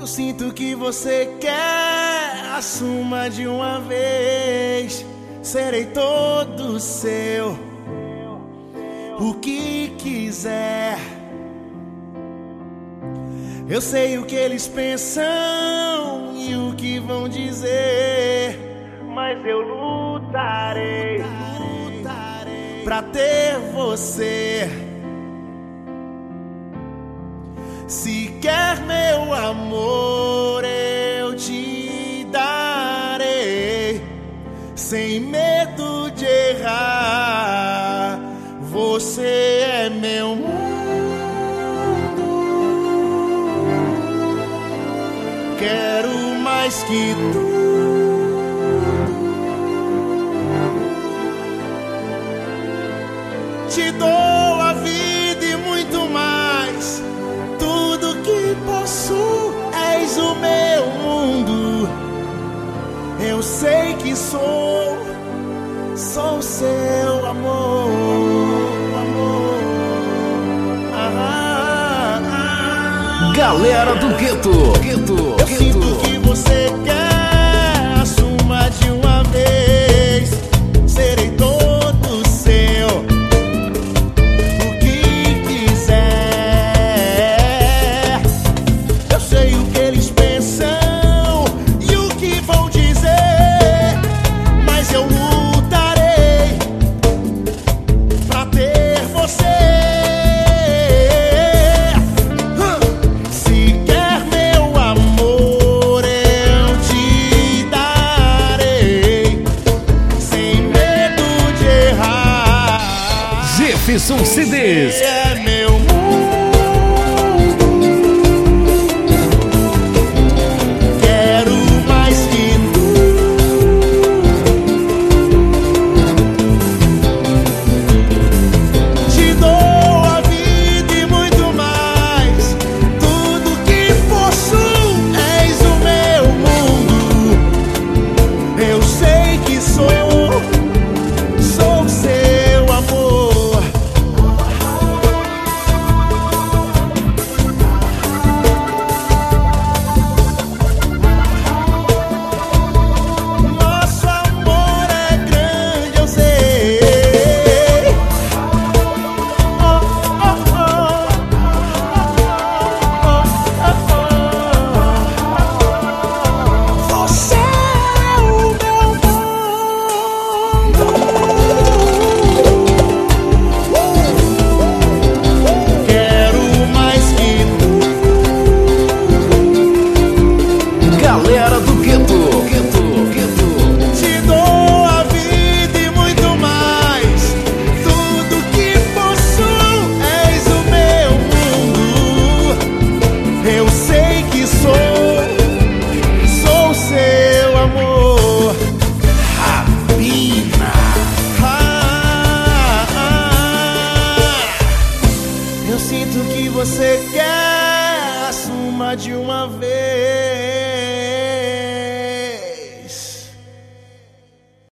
Eu sinto que você quer, assuma de uma vez. Serei todo seu, o que quiser. Eu sei o que eles pensam e o que vão dizer, mas eu lutarei pra ter você. Se quer meu amor, eu te darei, sem medo de errar. Você é meu mundo. Quero mais que tudo. Te dou a vida e muito mais. Tudo que possuo, és o meu mundo. Eu sei que sou seu amor, amor. Galera do Gueto. Eu sinto que você quer, assuma de uma vez. Serei todo seu, o que quiser. Eu sei o que eles pensam e o que vão dizer, mas eu lutarei pra ter você. Jefferson CDs. É meu mundo. Quero mais que tudo. Te dou a vida e muito mais. Tudo que possuo, és o meu mundo. Eu sei que sou seu amor. Nosso amor é grande, eu sei. Você é o meu mundo. Quero mais que Galera do Gueto. te dou a vida e muito mais. Tudo que possuo, és o meu mundo. Eu sei que sou seu amor. Rabina. Eu sinto que você quer, assuma de uma vez.